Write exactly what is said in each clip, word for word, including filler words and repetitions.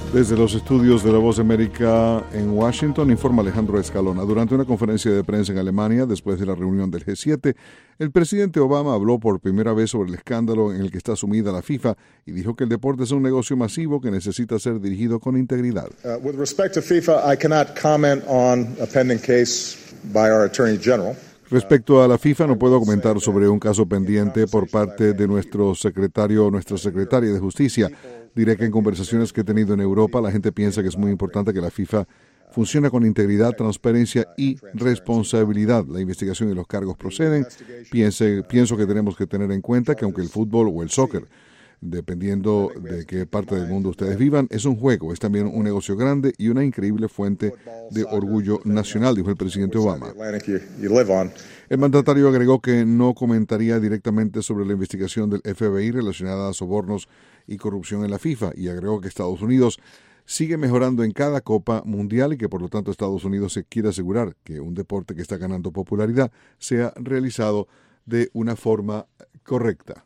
Desde los estudios de La Voz de América en Washington, informa Alejandro Escalona. Durante una conferencia de prensa en Alemania, después de la reunión del G siete, el presidente Obama habló por primera vez sobre el escándalo en el que está sumida la FIFA y dijo que el deporte es un negocio masivo que necesita ser dirigido con integridad. Uh, with respect to FIFA, I cannot comment on a pending case by our Attorney General. Respecto a la FIFA, no puedo comentar sobre un caso pendiente por parte de nuestro secretario o nuestra secretaria de Justicia. Diré que en conversaciones que he tenido en Europa, la gente piensa que es muy importante que la FIFA funcione con integridad, transparencia y responsabilidad. La investigación y los cargos proceden. Piense, pienso que tenemos que tener en cuenta que aunque el fútbol o el soccer, dependiendo de qué parte del mundo ustedes vivan, es un juego, es también un negocio grande y una increíble fuente de orgullo nacional, dijo el presidente Obama. El mandatario agregó que no comentaría directamente sobre la investigación del F B I relacionada a sobornos y corrupción en la FIFA, y agregó que Estados Unidos sigue mejorando en cada Copa Mundial y que por lo tanto Estados Unidos se quiere asegurar que un deporte que está ganando popularidad sea realizado de una forma correcta.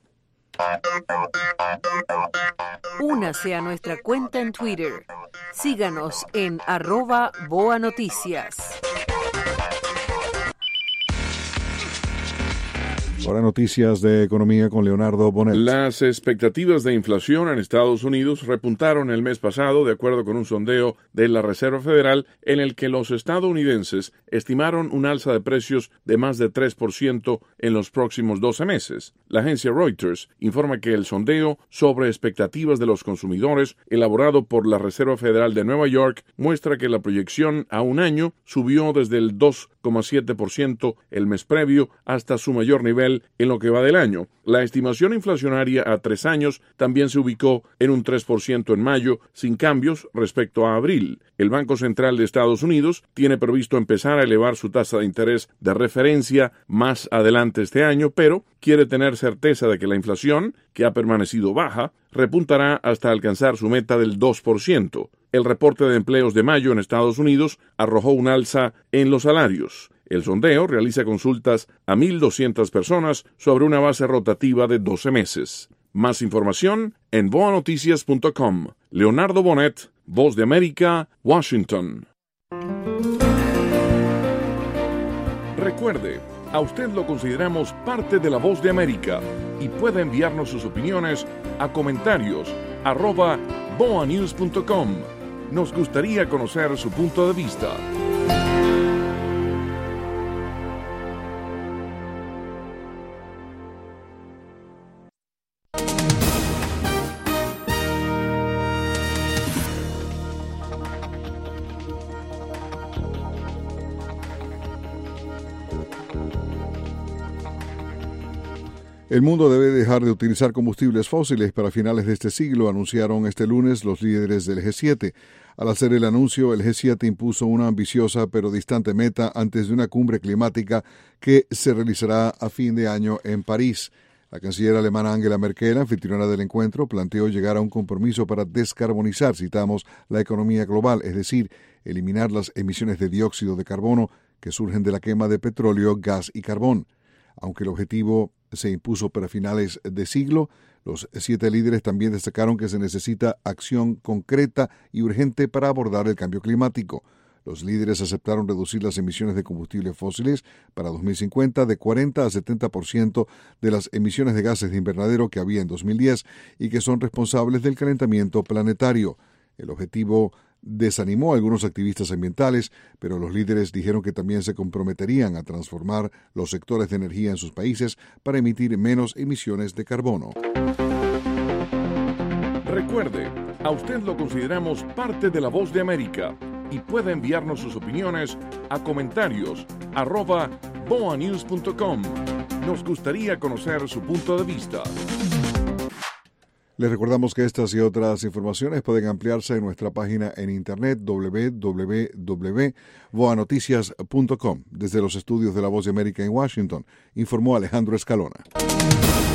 Únase a nuestra cuenta en Twitter. Síganos en arroba Boa Noticias. Ahora noticias de economía con Leonardo Bonet. Las expectativas de inflación en Estados Unidos repuntaron el mes pasado, de acuerdo con un sondeo de la Reserva Federal, en el que los estadounidenses estimaron un alza de precios de más de tres por ciento en los próximos doce meses. La agencia Reuters informa que el sondeo sobre expectativas de los consumidores, elaborado por la Reserva Federal de Nueva York, muestra que la proyección a un año subió desde el dos coma siete por ciento el mes previo hasta su mayor nivel en lo que va del año. La estimación inflacionaria a tres años también se ubicó en un tres por ciento en mayo, sin cambios respecto a abril. El Banco Central de Estados Unidos tiene previsto empezar a elevar su tasa de interés de referencia más adelante este año, pero quiere tener certeza de que la inflación, que ha permanecido baja, repuntará hasta alcanzar su meta del dos por ciento. El reporte de empleos de mayo en Estados Unidos arrojó un alza en los salarios. El sondeo realiza consultas a mil doscientas personas sobre una base rotativa de doce meses. Más información en boa noticias punto com. Leonardo Bonet, Voz de América, Washington. Recuerde, a usted lo consideramos parte de la Voz de América y puede enviarnos sus opiniones a comentarios arroba boa news punto com. Nos gustaría conocer su punto de vista. El mundo debe dejar de utilizar combustibles fósiles para finales de este siglo, anunciaron este lunes los líderes del G siete. Al hacer el anuncio, el G siete impuso una ambiciosa pero distante meta antes de una cumbre climática que se realizará a fin de año en París. La canciller alemana Angela Merkel, anfitriona del encuentro, planteó llegar a un compromiso para descarbonizar, citamos, la economía global, es decir, eliminar las emisiones de dióxido de carbono que surgen de la quema de petróleo, gas y carbón. Aunque el objetivo se impuso para finales de siglo, los siete líderes también destacaron que se necesita acción concreta y urgente para abordar el cambio climático. Los líderes aceptaron reducir las emisiones de combustibles fósiles para dos mil cincuenta de cuarenta a setenta por ciento de las emisiones de gases de invernadero que había en dos mil diez y que son responsables del calentamiento planetario. El objetivo desanimó a algunos activistas ambientales, pero los líderes dijeron que también se comprometerían a transformar los sectores de energía en sus países para emitir menos emisiones de carbono. Recuerde, a usted lo consideramos parte de la Voz de América y puede enviarnos sus opiniones a comentarios arroba boa news punto com. Nos gustaría conocer su punto de vista. Les recordamos que estas y otras informaciones pueden ampliarse en nuestra página en internet doble u doble u doble u punto boa noticias punto com. Desde los estudios de La Voz de América en Washington, informó Alejandro Escalona.